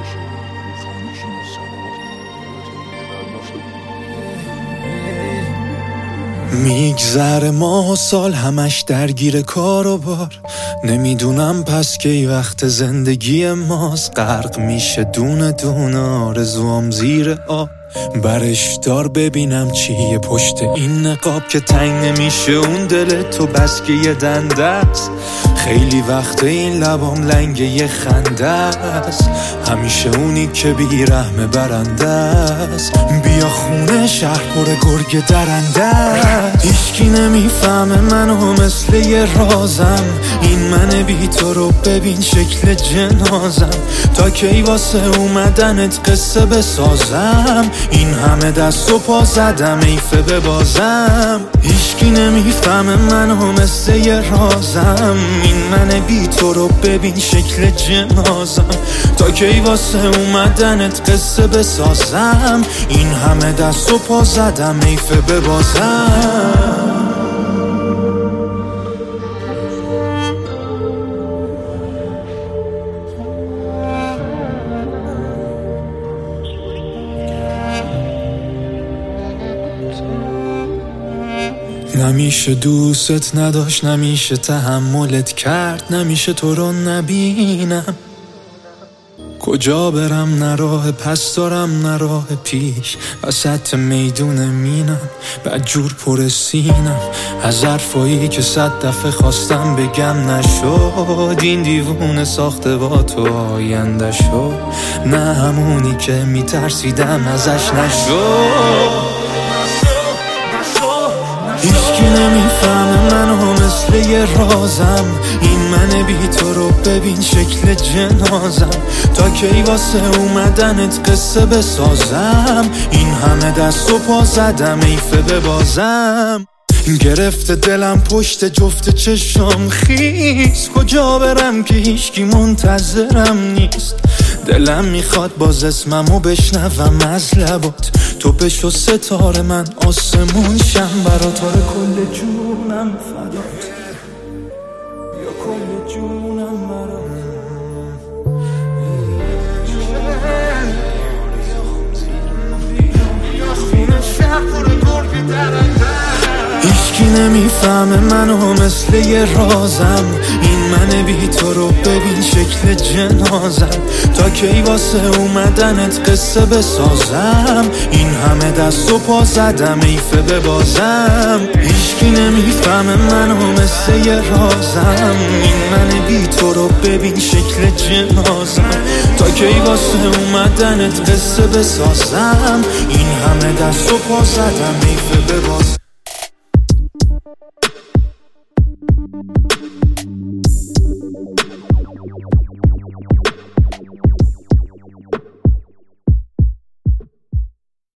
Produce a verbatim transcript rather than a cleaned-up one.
میگذره ماه و سال همش درگیر کار و بار، نمیدونم پس کی وقت زندگی ماست. غرق میشه دونه دونه آرزوام زیر آب، برش دار ببینم چیه پشت این نقاب که تنگ نمیشه اون دل تو بس که یه دنده است. خیلی وقت این لبام لنگ یه خنده است، همیشه اونی که بیرحم برنده است. بیا خونه شهر پر گرگ درنده است، هیچکی نمیفهمه منو مثل یه رازم. این من بی تو رو ببین شکل جنازم، تا کی واسه اومدنت قصه بسازم. این همه دست و پا زدم ایفه ببازم، هیچکی نمیفهمه منو مثل یه رازم. این من بی تو رو ببین شکل جنازم، تا کی واسه اومدنت قصه بسازم. این همه دست و پا زدم ایفه ببازم. نمیشه دوست نداشت، نمیشه تحملت کرد، نمیشه تو رو نبینم. کجا برم نه راه پس دارم نه راه پیش، وسط میدون مینم بدجور پر سینم. از حرفایی که صد دفعه خواستم بگم نشد، این دیوونه ساخته با تو آینده شد. نه همونی که میترسیدم ازش نشد. هیچکی نمیفهمه منو مثل یه رازم، این من بی تو رو ببین شکل جنازم. تا کی واسه اومدنت قصه بسازم، این همه دست و پا زدم ایفه ببازم. گرفته دلم پشت جفت چشم خیس، کجا برم که هیچکی منتظرم نیست. دلم میخواد باز اسممو بشنوم از لبات، تو بشو ستاره من آسمون شم برات. آره کل جونم فدات، یا کل جونم برات. هیچکی نمیفهمه منو مثل یه رازم، این من بی تو رو ببین شکل جنازم. تا کی واسه اومدنت قصه بسازم، این همه دست و پا زدم ایفه ببازم. هیچکی نمیفهمه منو مثل یه رازم، این من بی تو رو ببین شکل جنازم. تا کی واسه اومدنت قصه بسازم، این همه دست و پا زدم ایفه ببازم.